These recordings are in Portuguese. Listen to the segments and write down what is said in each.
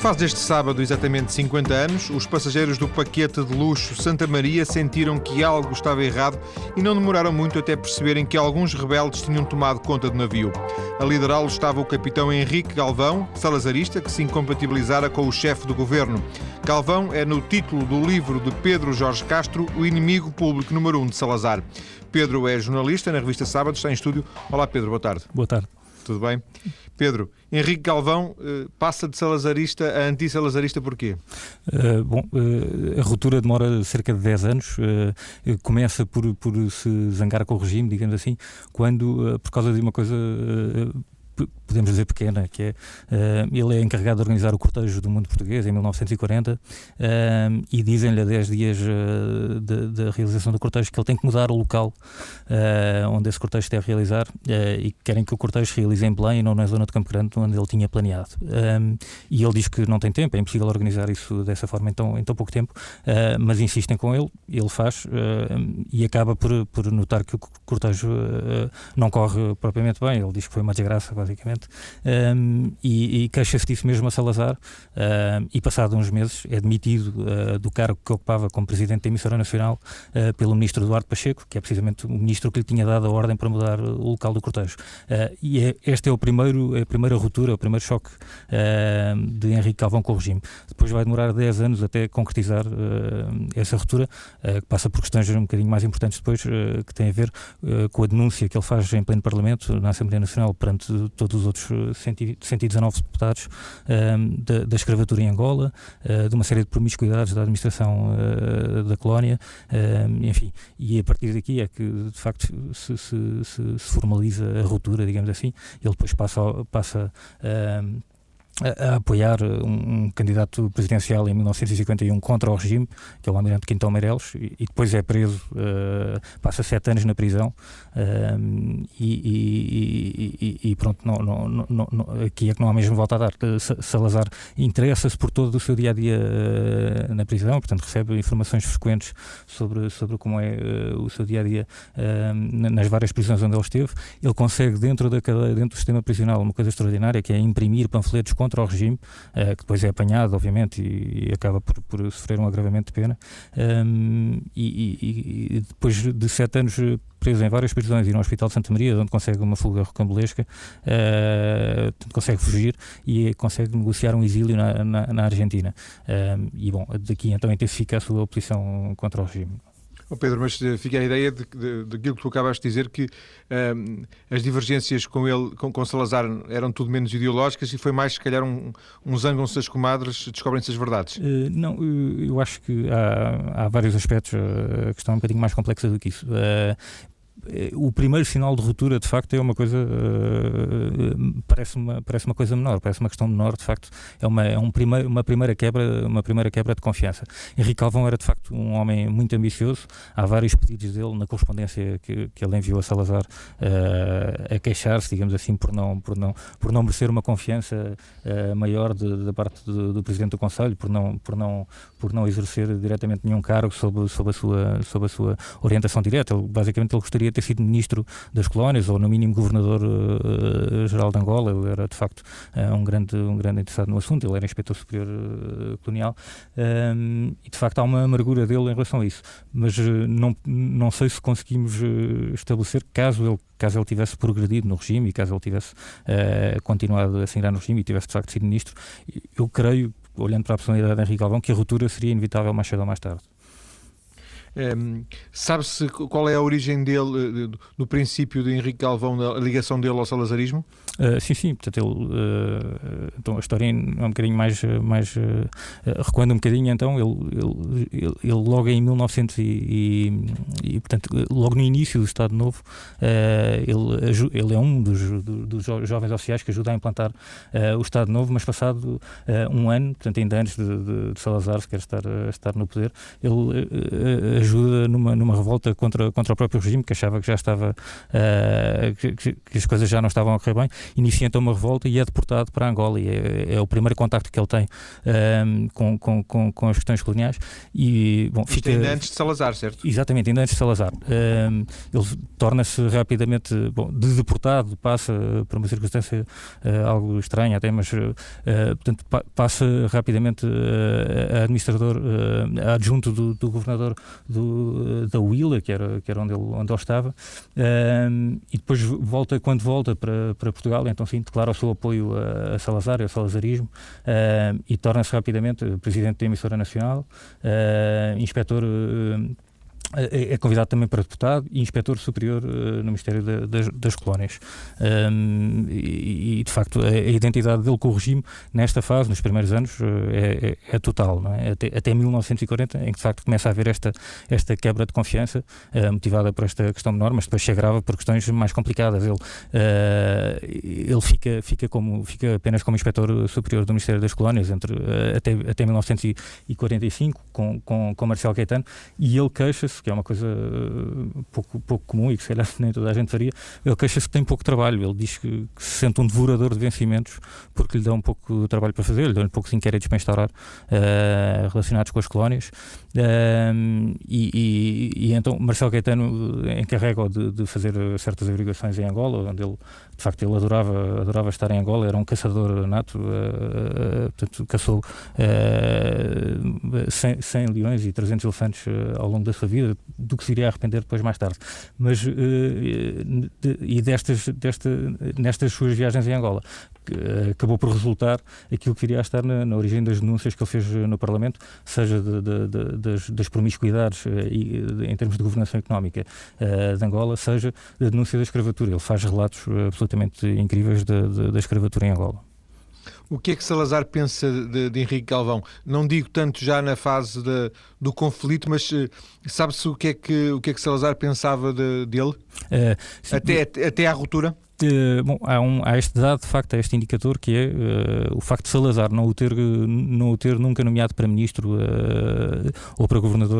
Faz deste sábado exatamente 50 anos, os passageiros do paquete de luxo Santa Maria sentiram que algo estava errado e não demoraram muito até perceberem que alguns rebeldes tinham tomado conta do navio. A liderá-lo estava o capitão Henrique Galvão, salazarista, que se incompatibilizara com o chefe do governo. Galvão é no título do livro de Pedro Jorge Castro, o inimigo público número 1 de Salazar. Pedro é jornalista na revista Sábado, está em estúdio. Olá Pedro, boa tarde. Boa tarde. Tudo bem? Pedro, Henrique Galvão passa de salazarista a anti-salazarista porquê? A ruptura demora cerca de 10 anos, começa por se zangar com o regime, digamos assim, quando, por causa de uma coisa, podemos dizer pequena, que é, ele é encarregado de organizar o cortejo do mundo português em 1940 e dizem-lhe a 10 dias da realização do cortejo que ele tem que mudar o local onde esse cortejo deve realizar e querem que o cortejo se realize em Belém e não na zona de Campo Grande onde ele tinha planeado. E ele diz que não tem tempo, é impossível organizar isso dessa forma em tão pouco tempo, mas insistem com ele faz e acaba por notar que o cortejo não corre propriamente bem. Ele diz que foi uma desgraça, basicamente, e queixa-se disso mesmo a Salazar, e passado uns meses é demitido do cargo que ocupava como Presidente da Emissora Nacional pelo Ministro Eduardo Pacheco, que é precisamente o Ministro que lhe tinha dado a ordem para mudar o local do cortejo. Este é a primeira ruptura, o primeiro choque de Henrique Galvão com o regime. Depois vai demorar 10 anos até concretizar essa ruptura, que passa por questões um bocadinho mais importantes depois, que tem a ver com a denúncia que ele faz em pleno Parlamento, na Assembleia Nacional, perante todos os outros 119 deputados, da escravatura em Angola, de uma série de promiscuidades da administração da colónia, enfim, e a partir daqui é que de facto se formaliza a ruptura, digamos assim. Ele depois passa a apoiar um candidato presidencial em 1951 contra o regime, que é o almirante Quintão Meireles, e depois é preso, passa 7 anos na prisão, e pronto, aqui é que não há mesmo volta a dar. Salazar interessa-se por todo o seu dia-a-dia na prisão, portanto recebe informações frequentes sobre como é o seu dia-a-dia nas várias prisões onde ele esteve. Ele consegue dentro da cadeia, dentro do sistema prisional, uma coisa extraordinária, que é imprimir panfletos contra o regime, que depois é apanhado, obviamente, e acaba por sofrer um agravamento de pena, e depois de 7 anos preso em várias prisões e no Hospital de Santa Maria, onde consegue uma fuga rocambolesca, consegue fugir e consegue negociar um exílio na Argentina. E bom, daqui então intensifica a sua oposição contra o regime. Oh Pedro, mas fica a ideia daquilo que tu acabaste de dizer, que as divergências com Salazar eram tudo menos ideológicas e foi mais, se calhar, zangam-se as comadres, descobrem-se as verdades. Não, eu acho que há vários aspectos. A questão é um bocadinho mais complexa do que isso. O primeiro sinal de ruptura, de facto, é uma coisa, parece uma coisa menor, parece uma questão menor, de facto, é uma primeira quebra de confiança. Henrique Galvão era, de facto, um homem muito ambicioso. Há vários pedidos dele na correspondência que ele enviou a Salazar, a queixar-se, digamos assim, por não merecer uma confiança maior da parte do Presidente do Conselho, por não exercer diretamente nenhum cargo sob a sua orientação direta. Basicamente, ele gostaria de ter sido ministro das colónias, ou no mínimo governador-geral de Angola. Ele era, de facto, um grande interessado no assunto. Ele era inspetor superior colonial, e, de facto, há uma amargura dele em relação a isso. Mas não sei se conseguimos estabelecer, caso ele tivesse progredido no regime e caso ele tivesse continuado a assinar no regime e tivesse, de facto, sido ministro, eu creio, olhando para a personalidade de Henrique Galvão, que a ruptura seria inevitável mais cedo ou mais tarde. Sabe-se qual é a origem dele, no princípio de Henrique Galvão, a ligação dele ao salazarismo? Sim, portanto então a história é um bocadinho mais recuando um bocadinho, então ele logo em 1900 e portanto logo no início do Estado Novo, ele é um dos jovens oficiais que ajuda a implantar o Estado Novo, mas passado um ano, portanto ainda antes de Salazar sequer estar no poder, ele ajuda numa revolta contra o próprio regime, que achava que já estava que as coisas já não estavam a correr bem. Inicia então uma revolta e é deportado para Angola, e é o primeiro contacto que ele tem com as questões coloniais. E, bom, fica ainda antes de Salazar, certo? Exatamente, ainda antes de Salazar. Ele torna-se rapidamente, de deportado, passa por uma circunstância algo estranha até, mas portanto, passa rapidamente a administrador, a adjunto do governador da Huila, que era onde ele estava, e depois quando volta para Portugal, então sim, declara o seu apoio a Salazar, ao salazarismo, e torna-se rapidamente presidente da emissora nacional, inspetor. É convidado também para deputado e inspetor superior no Ministério das Colónias. E de facto, a identidade dele com o regime, nesta fase, nos primeiros anos, é total, não é? Até 1940, em que de facto começa a haver esta quebra de confiança, motivada por esta questão menor, mas depois se agrava por questões mais complicadas. Ele fica apenas como inspetor superior do Ministério das Colónias até 1945, com Marcelo Caetano, e ele queixa-se, que é uma coisa pouco comum e que se calhar nem toda a gente faria, ele queixa-se que tem pouco trabalho. Ele diz que se sente um devorador de vencimentos porque lhe dá um pouco de trabalho para fazer, lhe dão poucos inquéritos para instaurar relacionados com as colónias, e então Marcelo Caetano encarrega-o de fazer certas averiguações em Angola, onde ele, de facto, ele adorava estar em Angola, era um caçador nato, portanto caçou 100 leões e 300 elefantes ao longo da sua vida, do que se iria arrepender depois mais tarde. Mas nestas suas viagens em Angola, acabou por resultar aquilo que viria a estar na origem das denúncias que ele fez no Parlamento, seja das promiscuidades em termos de governação económica de Angola, seja da denúncia da escravatura. Ele faz relatos absolutamente incríveis da escravatura em Angola. O que é que Salazar pensa de Henrique Galvão? Não digo tanto já na fase do conflito, mas sabe-se o que é que Salazar pensava dele? Até à ruptura? Bom, há este dado, de facto, há este indicador, que é o facto de Salazar não o ter nunca nomeado para ministro ou para governador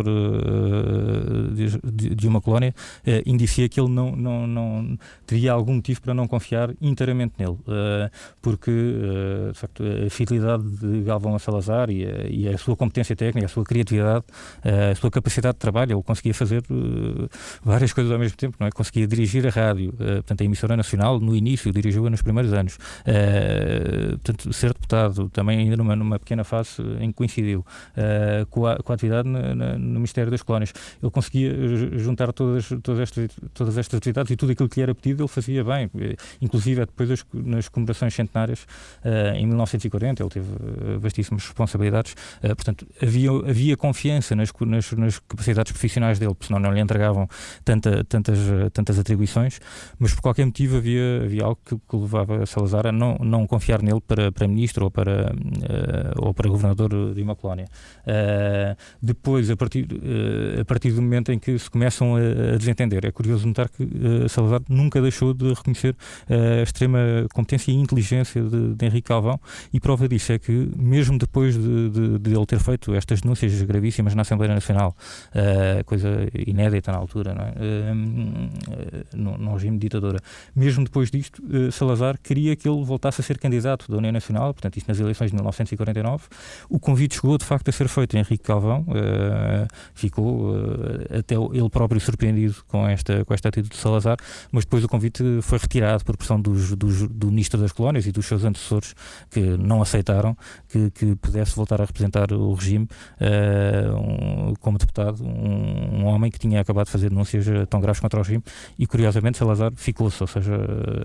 de uma colónia, indicia que ele não teria algum motivo para não confiar inteiramente nele, porque de facto a fidelidade de Galvão a Salazar e a sua competência técnica, a sua criatividade, a sua capacidade de trabalho, ele conseguia fazer várias coisas ao mesmo tempo, não é? Conseguia dirigir a rádio, portanto a emissora nacional, no início, dirigiu-a nos primeiros anos, portanto, ser deputado também ainda numa pequena fase em que coincidiu com a atividade no Ministério das Colónias. Ele conseguia juntar todas estas atividades, e tudo aquilo que lhe era pedido ele fazia bem, inclusive depois nas comemorações centenárias em 1940 ele teve vastíssimas responsabilidades, portanto havia confiança nas capacidades profissionais dele, porque senão não lhe entregavam tantas atribuições, mas por qualquer motivo havia algo que levava a Salazar a não confiar nele para ministro ou para governador de uma colónia. Depois, a partir do momento em que se começam a desentender, é curioso notar que Salazar nunca deixou de reconhecer a extrema competência e inteligência de Henrique Galvão, e prova disso é que, mesmo depois de ele ter feito estas denúncias gravíssimas na Assembleia Nacional, coisa inédita na altura, não é? Num regime de ditadura, mesmo depois disto, Salazar queria que ele voltasse a ser candidato da União Nacional, portanto isto nas eleições de 1949. O convite chegou de facto a ser feito a Henrique Galvão, ficou até ele próprio surpreendido com esta atitude de Salazar, mas depois o convite foi retirado por pressão do Ministro das Colónias e dos seus antecessores, que não aceitaram que pudesse voltar a representar o regime como deputado, um homem que tinha acabado de fazer denúncias tão graves contra o regime, e curiosamente Salazar ficou-se, ou seja,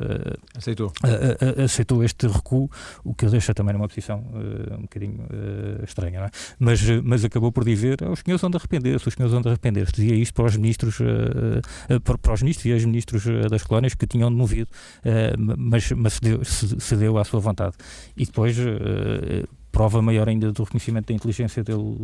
aceitou este recuo, o que o deixa também numa posição um bocadinho estranha, não é? Mas acabou por dizer: os senhores vão de arrepender-se, dizia isto para os ministros, para os ministros e ex-ministros das colónias que tinham demovido, mas cedeu à sua vontade. E depois prova maior ainda do reconhecimento da inteligência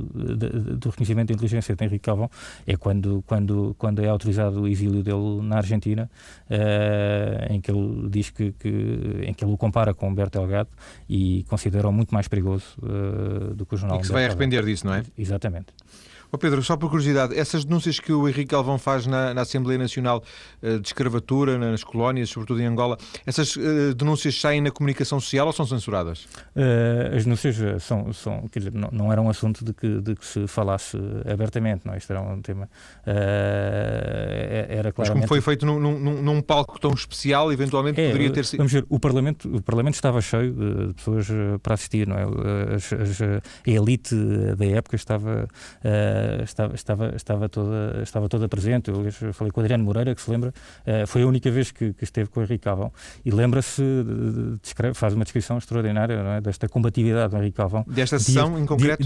de Henrique Galvão é quando é autorizado o exílio dele na Argentina, em que ele diz em que ele o compara com Humberto Delgado e considera-o muito mais perigoso do que o jornal. E que se vai arrepender disso, não é? Exatamente. Pedro, só por curiosidade, essas denúncias que o Henrique Galvão faz na Assembleia Nacional de escravatura nas colónias, sobretudo em Angola, essas denúncias saem na comunicação social ou são censuradas? As denúncias quer dizer, não era um assunto de que se falasse abertamente, não? Isto era um tema... era claramente... Mas como foi feito num palco tão especial, eventualmente poderia ter sido... Vamos ver, o Parlamento estava cheio de pessoas para assistir, não é? A elite da época estava toda presente. Eu falei com o Adriano Moreira, que se lembra, foi a única vez que esteve com o Henrique Galvão, e lembra-se, faz uma descrição extraordinária, não é? Desta combatividade do Henrique Galvão. Desta sessão em concreto?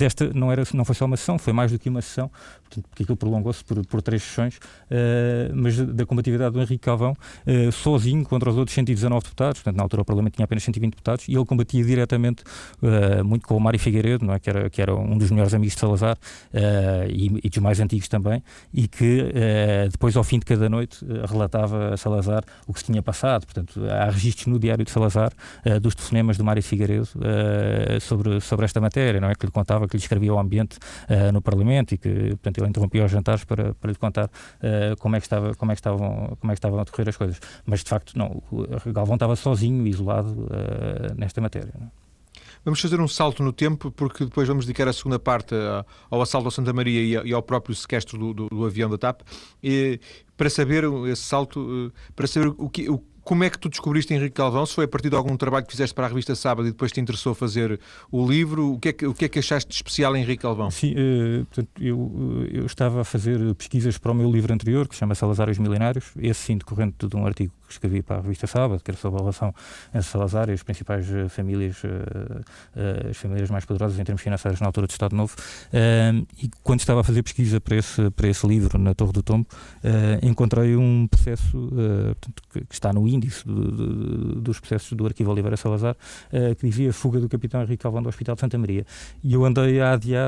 Não foi só uma sessão, foi mais do que uma sessão, portanto, porque aquilo prolongou-se por 3 sessões, mas da combatividade do Henrique Galvão, sozinho contra os outros 119 deputados, portanto, na altura o Parlamento tinha apenas 120 deputados, e ele combatia diretamente, muito com o Mário Figueiredo, não é? que era um dos melhores amigos de Salazar, e dos mais antigos também, e que depois, ao fim de cada noite, relatava a Salazar o que se tinha passado. Portanto, há registros no Diário de Salazar dos telefonemas do Mário Figueiredo sobre esta matéria, não é? Que lhe contava, que lhe escrevia o ambiente no Parlamento, e que, portanto, ele interrompia os jantares para lhe contar como é que estavam a decorrer as coisas. Mas, de facto, não, o Galvão estava sozinho, isolado nesta matéria, não é? Vamos fazer um salto no tempo, porque depois vamos dedicar a segunda parte ao assalto ao Santa Maria e ao próprio sequestro do avião da TAP. E, para saber esse salto, para saber como é que tu descobriste Henrique Galvão? Se foi a partir de algum trabalho que fizeste para a revista Sábado e depois te interessou fazer o livro, o que é que achaste de especial em Henrique Galvão? Sim, portanto, eu estava a fazer pesquisas para o meu livro anterior, que se chama Salazar e os Milionários, esse sim decorrente de um artigo que escrevi para a revista Sábado, que era sobre a relação entre Salazar e as principais famílias, as famílias mais poderosas em termos financeiros na altura do Estado Novo, e quando estava a fazer pesquisa para esse livro, na Torre do Tombo, encontrei um processo portanto, que está no índice dos processos do Arquivo Oliveira Salazar, que dizia fuga do capitão Henrique Galvão do Hospital de Santa Maria. E eu andei a adiar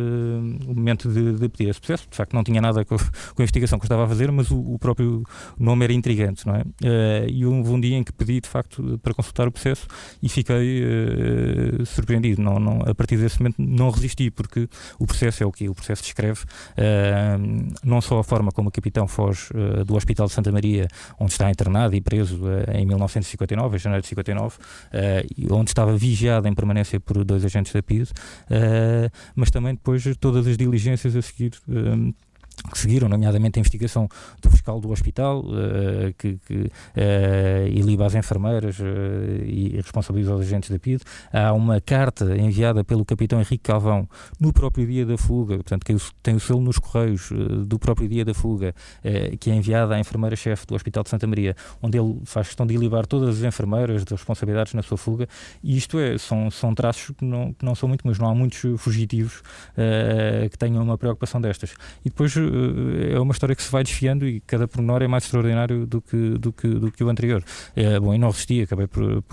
o momento de pedir esse processo. De facto, não tinha nada com a investigação que eu estava a fazer, mas o próprio nome era intrigante, não é? E houve um dia em que pedi, de facto, para consultar o processo e fiquei surpreendido. A partir desse momento não resisti, porque o processo é o que o processo descreve, não só a forma como o capitão foge do Hospital de Santa Maria, onde está internado e preso em 1959, em janeiro de 59, onde estava vigiado em permanência por 2 agentes da PIDE, mas também depois todas as diligências a seguir que seguiram, nomeadamente a investigação do fiscal do hospital, que iliba as enfermeiras e responsabiliza os agentes da PIDE. Há uma carta enviada pelo capitão Henrique Galvão no próprio dia da fuga, portanto, que tem o selo nos correios do próprio dia da fuga, que é enviada à enfermeira-chefe do Hospital de Santa Maria, onde ele faz questão de ilibar todas as enfermeiras de responsabilidades na sua fuga, e isto são traços que não são muito, mas não há muitos fugitivos que tenham uma preocupação destas. E depois é uma história que se vai desfiando e cada pormenor é mais extraordinário do que o anterior. Bom, e não resisti, acabei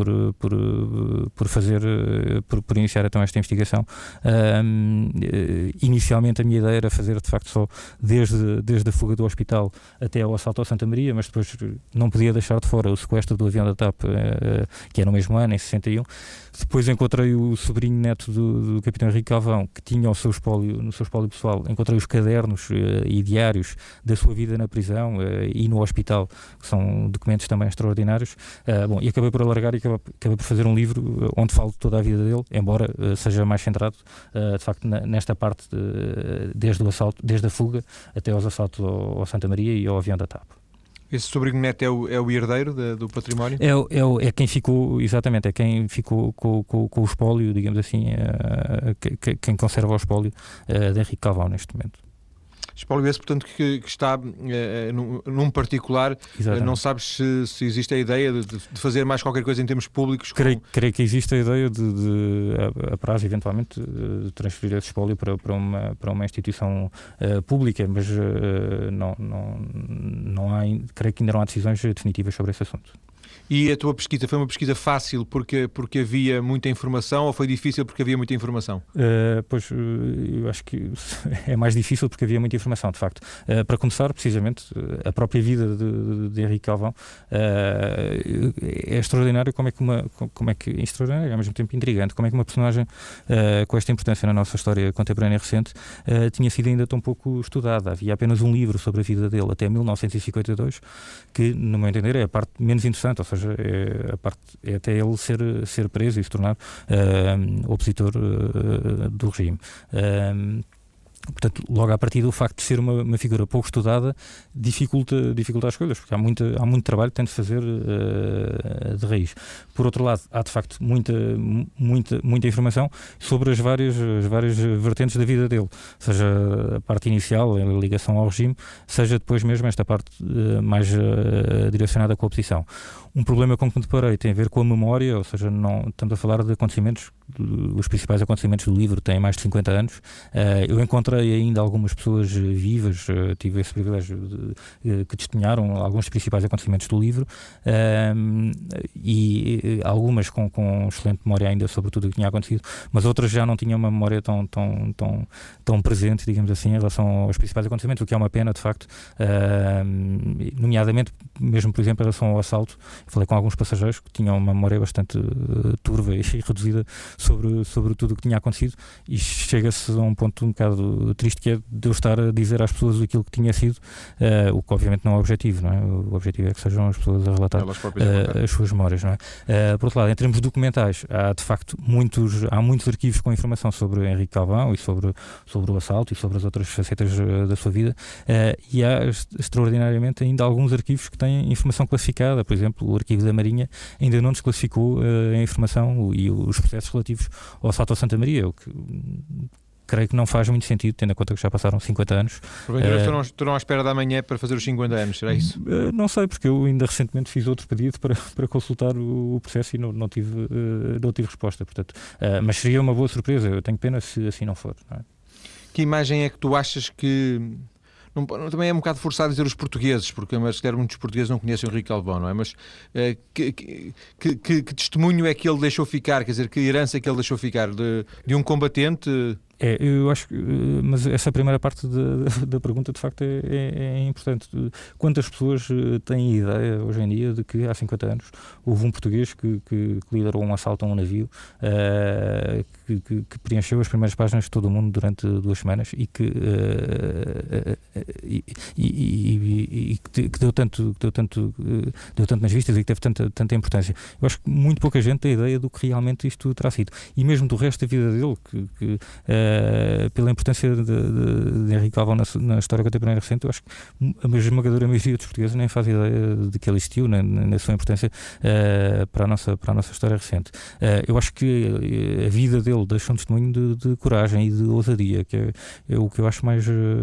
por iniciar então esta investigação. Inicialmente a minha ideia era fazer de facto só desde a fuga do hospital até ao assalto ao Santa Maria, mas depois não podia deixar de fora o sequestro do avião da TAP, que é no mesmo ano, em 61. Depois encontrei o sobrinho neto do capitão Henrique Galvão, que tinha no seu espólio pessoal, encontrei os cadernos e diários da sua vida na prisão e no hospital, que são documentos também extraordinários. E acabei por alargar e acabei por fazer um livro onde falo de toda a vida dele, embora seja mais centrado, de facto, nesta parte, desde o assalto, desde a fuga até aos assaltos ao Santa Maria e ao avião da TAP. Esse sobrinho neto é o herdeiro do património? É quem ficou, exatamente, é quem ficou com o espólio, digamos assim, quem conserva o espólio de Henrique Galvão neste momento. Espólio esse, portanto, que está num particular. Exatamente. Não sabes se existe a ideia de fazer mais qualquer coisa em termos públicos? Creio que existe a ideia de a prazo, eventualmente, de transferir esse espólio para uma instituição pública, mas não há, creio que ainda não há decisões definitivas sobre esse assunto. E a tua pesquisa foi uma pesquisa fácil porque havia muita informação, ou foi difícil porque havia muita informação? Pois, eu acho que é mais difícil porque havia muita informação, de facto. Para começar, precisamente, a própria vida de Henrique Calvão é extraordinário. Como é que extraordinário, e ao mesmo tempo intrigante, como é que uma personagem com esta importância na nossa história contemporânea recente tinha sido ainda tão pouco estudada. Havia apenas um livro sobre a vida dele até 1952, que, no meu entender, é a parte menos interessante, ou seja, é até ele ser preso e se tornar opositor do regime. Portanto, logo a partir do facto de ser uma figura pouco estudada, dificulta as coisas, porque há muito trabalho que tem de fazer de raiz. Por outro lado, há de facto muita informação sobre as várias vertentes da vida dele, seja a parte inicial, a ligação ao regime, seja depois mesmo esta parte mais direcionada com a oposição. Um problema com que me deparei tem a ver com a memória, ou seja, não estamos a falar de acontecimentos, os principais acontecimentos do livro têm mais de 50 anos. Eu encontrei ainda algumas pessoas vivas, tive esse privilégio que testemunharam alguns dos principais acontecimentos do livro, e algumas com excelente memória ainda sobre tudo o que tinha acontecido, mas outras já não tinham uma memória tão presente, digamos assim, em relação aos principais acontecimentos, o que é uma pena, de facto, nomeadamente, mesmo, por exemplo, em relação ao assalto. Falei com alguns passageiros que tinham uma memória bastante turva e reduzida sobre tudo o que tinha acontecido, e chega-se a um ponto um bocado triste, que é de eu estar a dizer às pessoas aquilo que tinha sido, o que obviamente não é o objetivo, não é? O objetivo é que sejam as pessoas a relatar as suas memórias, não é? Por outro lado, em termos documentais, há de facto muitos arquivos com informação sobre Henrique Calvão e sobre o assalto e sobre as outras facetas da sua vida, e há extraordinariamente ainda alguns arquivos que têm informação classificada. Por exemplo, o arquivo da Marinha ainda não desclassificou a informação e os processos relativos ao assalto a Santa Maria, o que creio que não faz muito sentido, tendo em conta que já passaram 50 anos. Porventura estou à espera da manhã para fazer os 50 anos, será isso? Não sei, porque eu ainda recentemente fiz outro pedido para consultar o processo e não tive resposta, portanto, mas seria uma boa surpresa. Eu tenho pena se assim não for, não é? Que imagem é que tu achas que... também é um bocado forçado dizer os portugueses, porque se calhar muitos portugueses não conhecem o Henrique Calvão, não é? Mas que testemunho é que ele deixou ficar, quer dizer, que herança é que ele deixou ficar de um combatente? Eu acho que, mas essa primeira parte da pergunta de facto é importante. Quantas pessoas têm ideia hoje em dia de que há 50 anos houve um português que liderou um assalto a um navio, que preencheu as primeiras páginas de todo o mundo durante 2 semanas e que deu tanto nas vistas e que teve tanta importância? Eu acho que muito pouca gente tem ideia do que realmente isto terá sido, e mesmo do resto da vida dele, pela importância de Henrique Calvão na história contemporânea recente. Eu acho que a esmagadora maioria dos portugueses nem faz ideia de que ele existiu, na sua importância para a nossa história recente. Eu acho que a vida dele deixa um testemunho de coragem e de ousadia, que é o que eu acho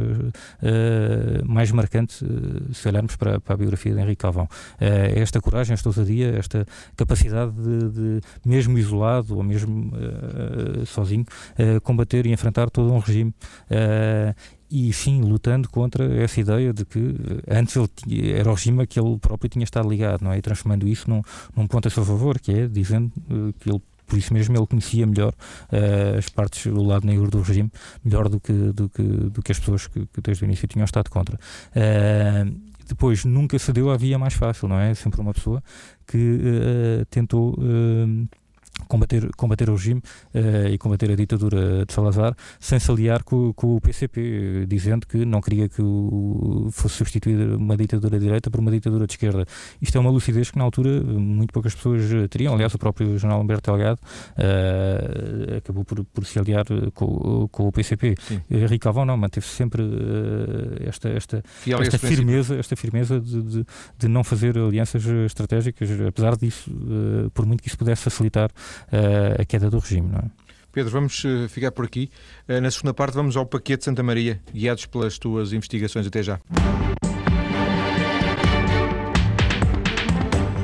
mais marcante se olharmos para a biografia de Henrique Calvão. Esta coragem, esta ousadia, esta capacidade de mesmo isolado ou mesmo sozinho, combater e enfrentar todo um regime, e sim, lutando contra essa ideia de que antes era o regime a que ele próprio tinha estado ligado, não é? E transformando isso num ponto a seu favor, que é dizendo que ele, por isso mesmo, ele conhecia melhor as partes do lado negro do regime, melhor do que as pessoas que desde o início tinham estado contra. Depois nunca cedeu à via mais fácil, não é? Sempre uma pessoa que tentou combater o regime e combater a ditadura de Salazar, sem se aliar com o PCP, dizendo que não queria que fosse substituída uma ditadura de direita por uma ditadura de esquerda. Isto é uma lucidez que na altura muito poucas pessoas teriam. Aliás, o próprio general Humberto Delgado acabou por se aliar com o PCP. Henrique Calvão não, manteve sempre esta firmeza de não fazer alianças estratégicas, apesar disso, por muito que isso pudesse facilitar a queda do regime, não é? Pedro, vamos ficar por aqui. Na segunda parte vamos ao Paquete de Santa Maria, guiados pelas tuas investigações. Até já.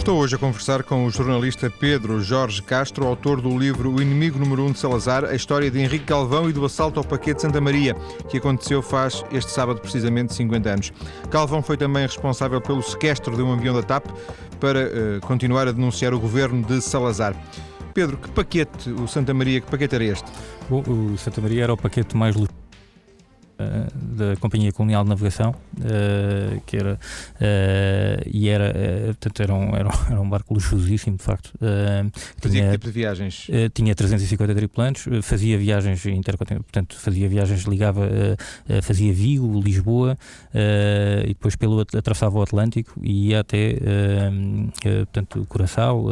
Estou hoje a conversar com o jornalista Pedro Jorge Castro, autor do livro O Inimigo Número 1 de Salazar, a história de Henrique Galvão e do assalto ao Paquete de Santa Maria, que aconteceu faz este sábado precisamente 50 anos. Galvão foi também responsável pelo sequestro de um avião da TAP para continuar a denunciar o governo de Salazar. Pedro, que paquete, o Santa Maria, que paquete era este? Bom, o Santa Maria era o paquete mais luxuoso da Companhia Colonial de Navegação, que era portanto era um barco luxuosíssimo, de facto. Fazia que tipo de viagens? Tinha 350 tripulantes, fazia viagens intercontinentais, portanto ligava, fazia Vigo, Lisboa, e depois atravessava o Atlântico e ia até portanto Curaçao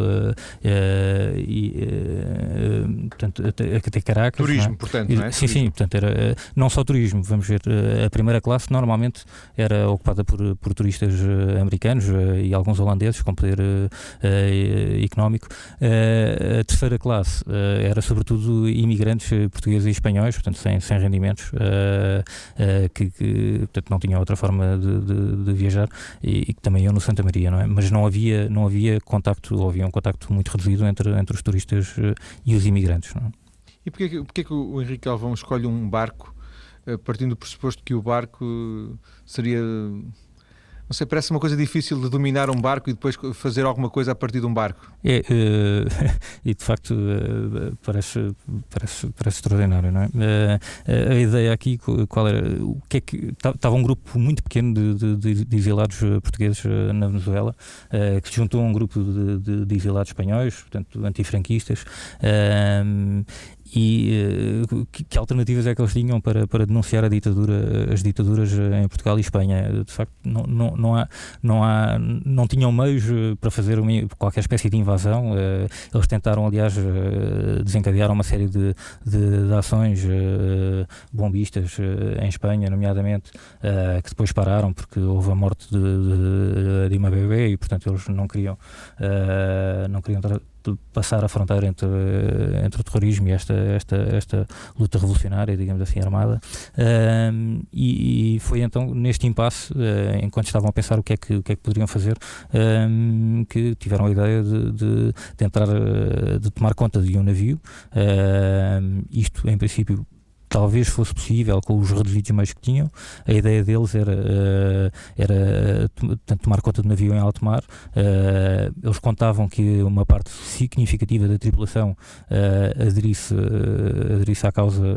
portanto até Caracas. Turismo, não é? Portanto, não é? Sim, portanto era não só turismo. Vamos ver, a primeira classe normalmente era ocupada por turistas americanos e alguns holandeses com poder económico. A terceira classe era sobretudo imigrantes portugueses e espanhóis, portanto sem rendimentos, que portanto não tinham outra forma de viajar e que também iam no Santa Maria, não é? Mas não havia contacto, ou havia um contacto muito reduzido entre os turistas e os imigrantes, não é? E porquê que o Henrique Galvão escolhe um barco partindo do pressuposto que o barco seria, não sei, parece uma coisa difícil de dominar um barco e depois fazer alguma coisa a partir de um barco? E de facto parece extraordinário, não é? A ideia aqui, qual era? O que é que estava um grupo muito pequeno de exilados portugueses na Venezuela, que se juntou a um grupo de exilados espanhóis, portanto antifranquistas. E que alternativas é que eles tinham para denunciar as ditaduras em Portugal e Espanha? De facto, não tinham meios para fazer qualquer espécie de invasão. Eles tentaram, aliás, desencadear uma série de ações bombistas em Espanha, nomeadamente, que depois pararam porque houve a morte de uma bebê e, portanto, eles não queriam passar a fronteira entre o terrorismo e esta luta revolucionária, digamos assim, armada, e foi então neste impasse, enquanto estavam a pensar o que é que poderiam fazer, que tiveram a ideia de tentar de tomar conta de um navio. Isto em princípio talvez fosse possível com os reduzidos meios que tinham. A ideia deles era tomar conta do navio em alto mar. Eles contavam que uma parte significativa da tripulação aderisse à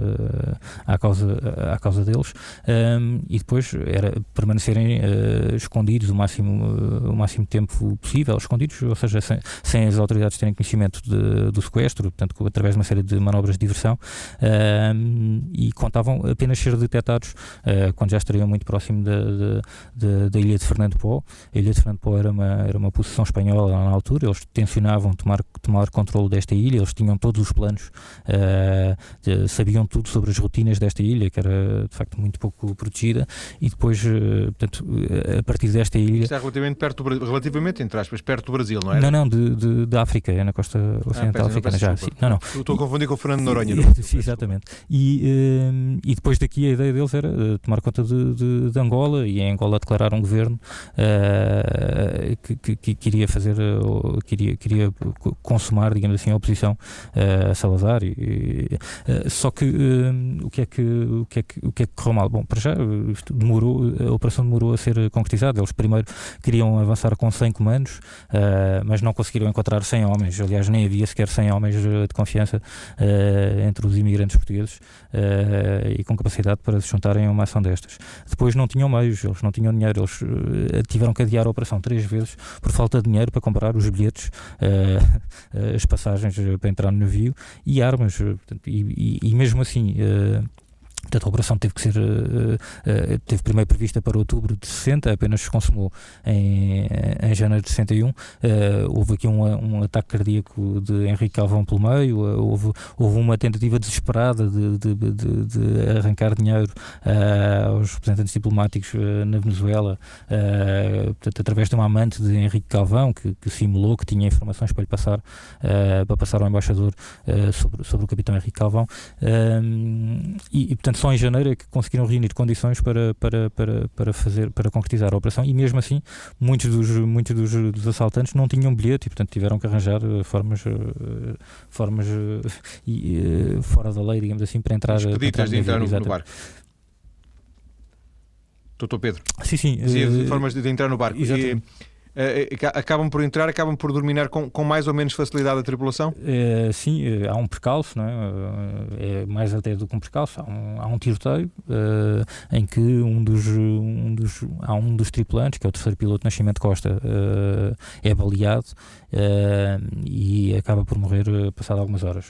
causa deles, e depois era permanecerem escondidos o máximo tempo possível, escondidos, ou seja, sem as autoridades terem conhecimento do sequestro, portanto, através de uma série de manobras de diversão. E contavam apenas ser detectados quando já estariam muito próximo da ilha de Fernando Pó. A ilha de Fernando Pó era uma possessão espanhola na altura. Eles tencionavam tomar controle desta ilha. Eles tinham todos os planos, sabiam tudo sobre as rotinas desta ilha, que era de facto muito pouco protegida, e depois, portanto, a partir desta ilha... Está relativamente, entre aspas, perto do Brasil, não é? Não, da África, é na costa ocidental africana já. Sim. Não. Eu estou a confundir com o Fernando Noronha. Sim, exatamente. E depois daqui a ideia deles era tomar conta de Angola, e em Angola declarar um governo que queria fazer, queria consumar, digamos assim, a oposição a Salazar. Só que o que é que correu mal? Bom, para já a operação demorou a ser concretizada. Eles primeiro queriam avançar com 100 comandos, mas não conseguiram encontrar 100 homens. Aliás, nem havia sequer 100 homens de confiança entre os imigrantes portugueses e com capacidade para se juntarem a uma ação destas. Depois não tinham meios, eles não tinham dinheiro, eles tiveram que adiar a operação 3 vezes por falta de dinheiro para comprar os bilhetes, as passagens para entrar no navio e armas, portanto, e mesmo assim... Portanto, a operação teve teve primeiro prevista para outubro de 60, apenas se consumou em janeiro de 61. Houve aqui um ataque cardíaco de Henrique Galvão pelo meio, houve uma tentativa desesperada de arrancar dinheiro aos representantes diplomáticos na Venezuela, portanto, através de uma amante de Henrique Galvão que simulou que tinha informações para lhe passar ao embaixador sobre o capitão Henrique Galvão, e portanto portanto, só em janeiro é que conseguiram reunir condições para concretizar a operação, e mesmo assim muitos dos assaltantes não tinham bilhete e, portanto, tiveram que arranjar formas fora da lei, digamos assim, para entrar no barco. Doutor Pedro. Sim. Dizia formas de entrar no barco. Exatamente. Acabam por entrar, acabam por dominar com mais ou menos facilidade a tripulação? Sim, há um percalço, não é? É mais até do que um percalço. Há um tiroteio em que há um dos tripulantes, que é o terceiro piloto, Nascimento Costa, é baleado e acaba por morrer passado algumas horas.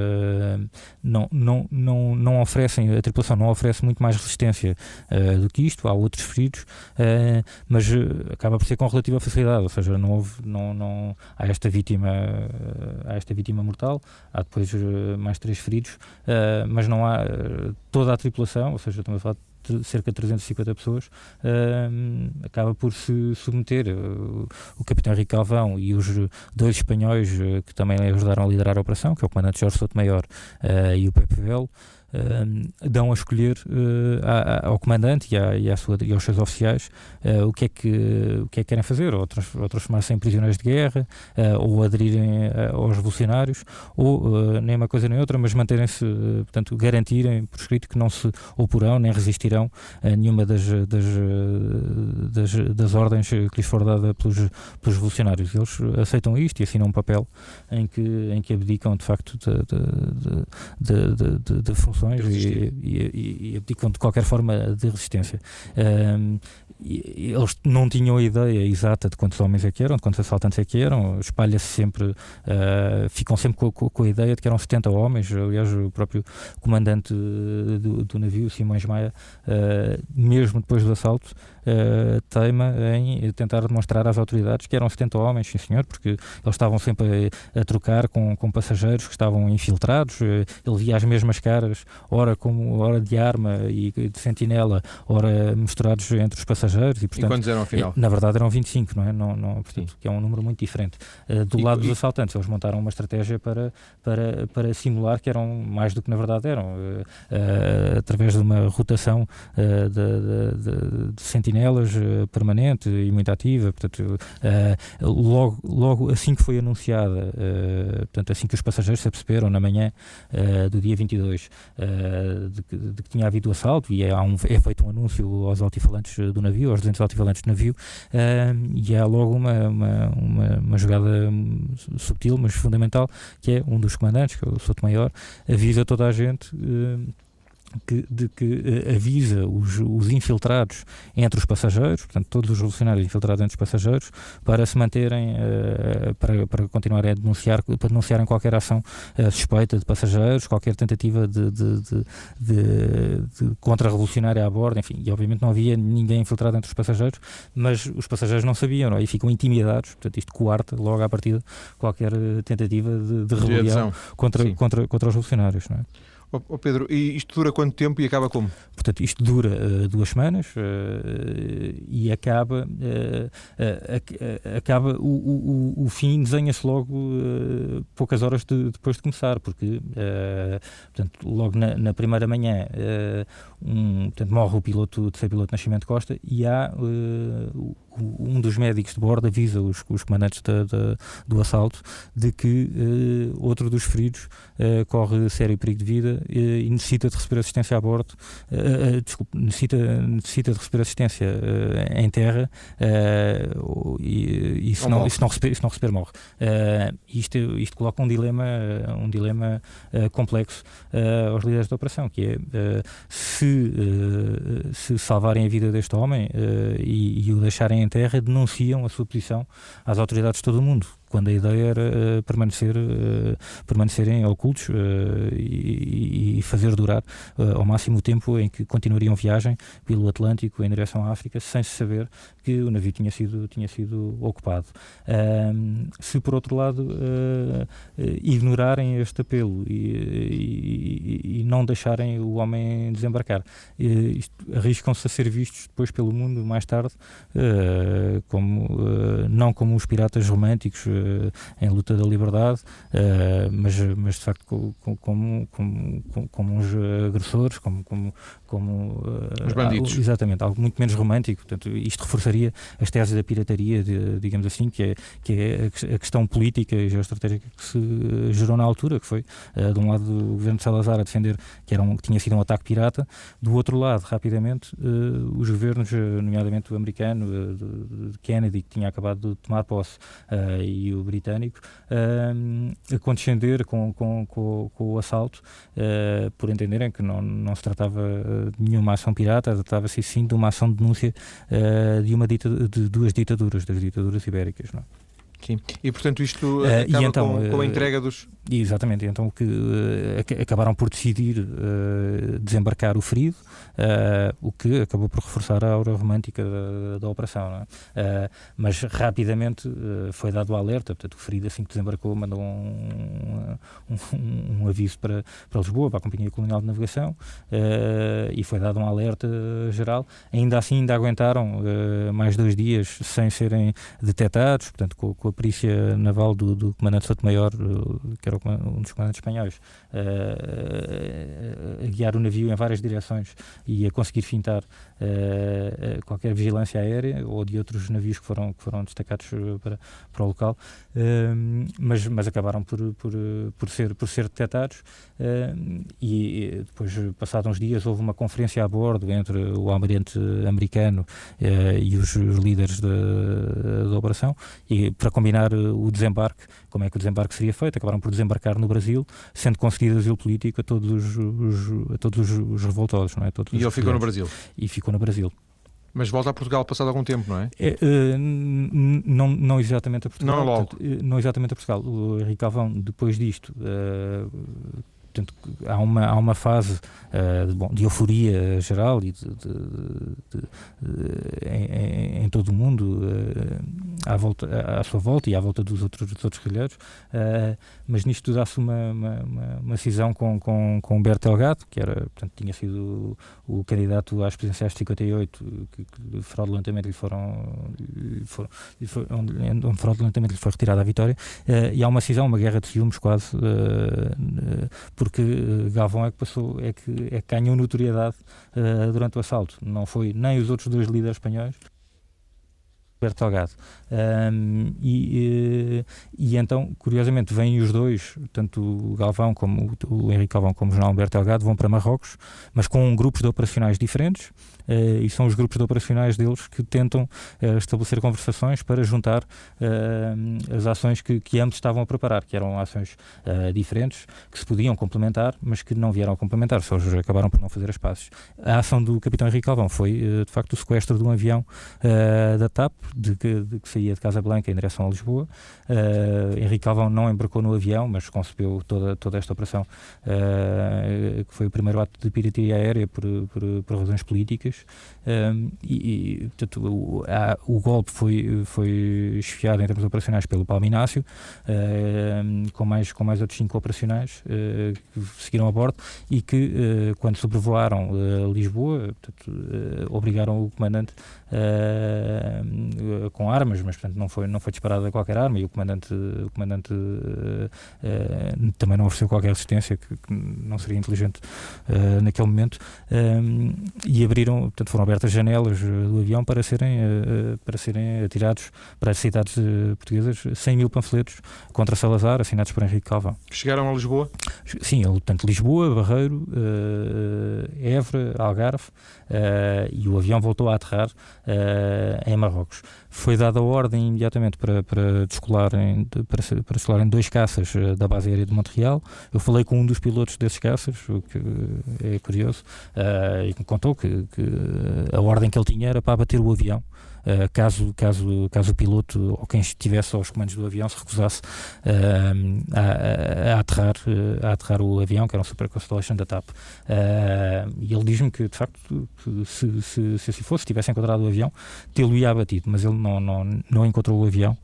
Não oferecem, a tripulação não oferece muito mais resistência do que isto. Há outros feridos, mas acaba por ser com relativa facilidade, ou seja, há esta vítima mortal, há depois mais 3 feridos, mas não há toda a tripulação, ou seja, estamos a falar de cerca de 350 pessoas, acaba por se submeter. O capitão Henrique Galvão e os 2 espanhóis que também ajudaram a liderar a operação, que é o comandante Jorge Sotomayor e o Pepe Velo, dão a escolher ao comandante e aos seus oficiais o que é que querem fazer, ou transformar-se em prisioneiros de guerra, ou aderirem aos revolucionários, ou nem uma coisa nem outra, mas manterem-se, portanto, garantirem por escrito que não se oporão nem resistirão a nenhuma das ordens que lhes for dada pelos revolucionários. Eles aceitam isto e assinam um papel em que abdicam de facto de funções e abdicam de qualquer forma de resistência. Eles não tinham a ideia exata de quantos homens é que eram, de quantos assaltantes é que eram. Espalha-se sempre, ficam sempre com a ideia de que eram 70 homens. Aliás, o próprio comandante do navio, Simões Maia, mesmo depois do assalto, teima em tentar demonstrar às autoridades que eram 70 homens, sim senhor, porque eles estavam sempre a trocar com passageiros que estavam infiltrados. Ele via as mesmas caras, ora de arma e de sentinela, ora misturados entre os passageiros. E, portanto, quantos eram afinal? Na verdade eram 25, não é? Portanto, que é um número muito diferente. Do lado dos assaltantes, eles montaram uma estratégia para simular que eram mais do que na verdade eram, através de uma rotação de sentinelas permanente e muito ativa. Portanto, logo assim que foi anunciada, portanto, assim que os passageiros se aperceberam na manhã do dia 22 de que tinha havido o assalto, e é feito um anúncio aos altifalantes do navio, aos 200 altifalantes do navio, e há logo uma jogada subtil, mas fundamental, que é um dos comandantes, que é o Sotomayor, avisa toda a gente avisa os infiltrados entre os passageiros, portanto todos os revolucionários infiltrados entre os passageiros, para se manterem, para continuarem a denunciarem qualquer ação suspeita de passageiros, qualquer tentativa de contra-revolucionária a bordo, enfim, e obviamente não havia ninguém infiltrado entre os passageiros, mas os passageiros não sabiam, não é? E ficam intimidados, portanto isto coarta logo à partida qualquer tentativa de rebelião contra os revolucionários, não é? Pedro, e isto dura quanto tempo e acaba como? Portanto, isto dura 2 semanas e acaba o fim, desenha-se logo poucas horas depois de começar, porque portanto, logo na primeira manhã portanto, morre o terceiro piloto Nascimento Costa, e há um dos médicos de bordo avisa os comandantes do assalto de que outro dos feridos corre sério perigo de vida e necessita de receber assistência a bordo, necessita de receber assistência em terra, e se não receber morre. Isto coloca um dilema complexo aos líderes da operação, que é se salvarem a vida deste homem e o deixarem em terra, denunciam a sua posição às autoridades de todo o mundo, quando a ideia era permanecerem ocultos e fazer durar ao máximo o tempo em que continuariam viagem pelo Atlântico em direção à África, sem se saber que o navio tinha sido ocupado. Se por outro lado ignorarem este apelo e não deixarem o homem desembarcar, arriscam-se a ser vistos depois pelo mundo mais tarde não como os piratas românticos em luta da liberdade, mas de facto como uns agressores, como os bandidos. Exatamente, algo muito menos romântico. Portanto, isto reforçaria as teses da pirataria, digamos assim, que é a questão política e geoestratégica que se gerou na altura, que foi, de um lado, o governo de Salazar a defender que tinha sido um ataque pirata, do outro lado, rapidamente, os governos, nomeadamente o americano, de Kennedy, que tinha acabado de tomar posse, e o britânico, a condescender com o assalto, por entenderem que não se tratava de nenhuma ação pirata, tratava-se sim de uma ação de denúncia de duas ditaduras, das ditaduras ibéricas, não é? Sim, e portanto isto acaba então, com a entrega dos... Exatamente, então acabaram por decidir desembarcar o ferido, o que acabou por reforçar a aura romântica da operação, não é? Mas rapidamente foi dado o alerta, portanto o ferido, assim que desembarcou, mandou um aviso para Lisboa, para a Companhia Colonial de Navegação, e foi dado um alerta geral. Ainda assim ainda aguentaram mais 2 dias sem serem detectados, portanto com a perícia naval do comandante Sotomayor, que era um dos comandantes espanhóis, a guiar o navio em várias direções e a conseguir fintar qualquer vigilância aérea ou de outros navios que foram destacados para o local, mas acabaram por ser detectados, e depois, passados uns dias, houve uma conferência a bordo entre o almirante americano e os líderes da operação, e para combinar o desembarque, como é que o desembarque seria feito. Acabaram por desembarcar no Brasil, sendo concedido asilo político a todos os revoltosos, não é? E ele ficou no Brasil? E ficou no Brasil. Mas volta a Portugal passado algum tempo, não é? Não exatamente a Portugal. Não logo. Portanto, não exatamente a Portugal. O Henrique Galvão, depois disto, portanto, há uma fase de euforia geral e em todo o mundo, à sua volta e à volta dos outros guerrilheiros, mas nisto dá-se uma cisão com Humberto Delgado, que portanto, tinha sido o candidato às presidenciais de 58, que fraudulentamente lhe foi retirada a vitória, e há uma cisão, uma guerra de ciúmes quase, porque Galvão é que ganhou notoriedade durante o assalto. Não foi nem os outros 2 líderes espanhóis, Humberto Delgado. E então, curiosamente, vêm os dois, tanto o Galvão como o Henrique Galvão como o general Humberto Delgado, vão para Marrocos, mas com grupos de operacionais diferentes, e são os grupos de operacionais deles que tentam estabelecer conversações para juntar as ações que ambos estavam a preparar, que eram ações diferentes, que se podiam complementar, mas que não vieram a complementar, só acabaram por não fazer as pazes. A ação do capitão Henrique Galvão foi, de facto, o sequestro de um avião da TAP, de que saía de Casablanca em direção a Lisboa. Henrique Galvão não embarcou no avião, mas concebeu toda esta operação, que foi o primeiro ato de pirataria aérea por razões políticas, portanto, o golpe foi esfiado em termos operacionais pelo Paulo Inácio, com mais outros 5 operacionais que seguiram a bordo e que, quando sobrevoaram Lisboa, portanto, obrigaram o comandante com armas, mas portanto não foi disparada qualquer arma, e o comandante também não ofereceu qualquer resistência, que não seria inteligente naquele momento, e portanto foram abertas janelas do avião para serem atirados para as cidades portuguesas 100.000 panfletos contra Salazar, assinados por Henrique Galvão. Chegaram a Lisboa? Sim, portanto Lisboa, Barreiro, Évora, Algarve, e o avião voltou a aterrar em Marrocos. Foi dada a ordem imediatamente para descolarem 2 caças da base aérea de Montreal. Eu falei com um dos pilotos desses caças, o que é curioso, e me contou que a ordem que ele tinha era para abater o avião, caso o piloto ou quem estivesse aos comandos do avião se recusasse a aterrar o avião, que era um Super Constellation da TAP. E ele diz-me que, de facto, se assim fosse, tivesse encontrado o avião, tê-lo-ia abatido, mas ele não encontrou o avião,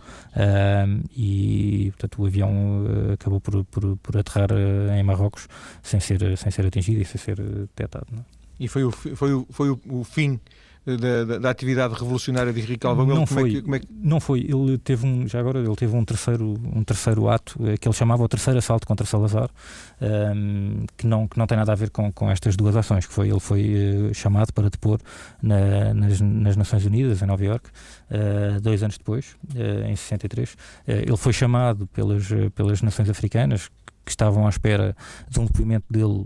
e, portanto, o avião acabou por aterrar em Marrocos sem ser atingido e sem ser detectado, não é? E foi o fim da atividade revolucionária de Henrique Calvão? Não foi. Ele teve um terceiro ato, que ele chamava o terceiro assalto contra Salazar, que não tem nada a ver com estas duas ações, ele foi chamado para depor nas Nações Unidas, em Nova Iorque, 2 anos depois, em 63. Ele foi chamado pelas Nações Africanas, que estavam à espera de um depoimento dele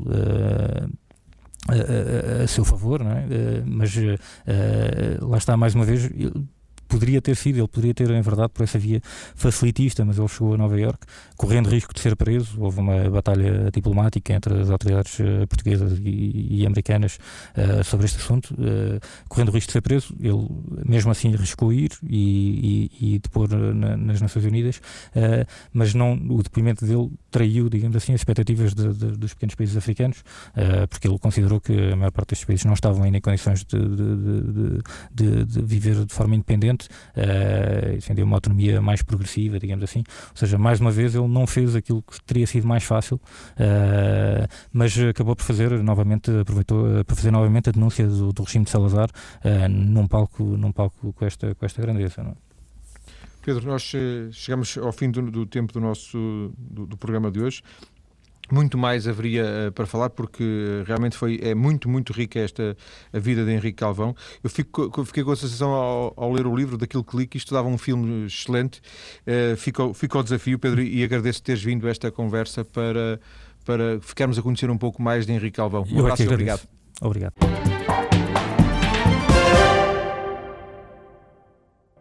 a seu favor, não é? Mas lá está, mais uma vez, ele poderia ter, em verdade, por essa via facilitista, mas ele chegou a Nova Iorque correndo risco de ser preso. Houve uma batalha diplomática entre as autoridades portuguesas e americanas sobre este assunto, correndo risco de ser preso. Ele, mesmo assim, arriscou ir e depor nas Nações Unidas, mas o depoimento dele traiu, digamos assim, as expectativas dos pequenos países africanos, porque ele considerou que a maior parte destes países não estavam ainda em condições de viver de forma independente, defendeu uma autonomia mais progressiva, digamos assim. Ou seja, mais uma vez ele não fez aquilo que teria sido mais fácil, mas acabou por aproveitou para fazer novamente a denúncia do regime de Salazar, num palco com esta grandeza, não é? Pedro, nós chegamos ao fim do tempo do programa de hoje. Muito mais haveria para falar, porque realmente é muito, muito rica a vida de Henrique Calvão. Eu fiquei com a sensação ao ler o livro daquilo que li, que isto dava um filme excelente. Fica o desafio, Pedro, e agradeço teres vindo a esta conversa para ficarmos a conhecer um pouco mais de Henrique Calvão. Um abraço e obrigado. Obrigado.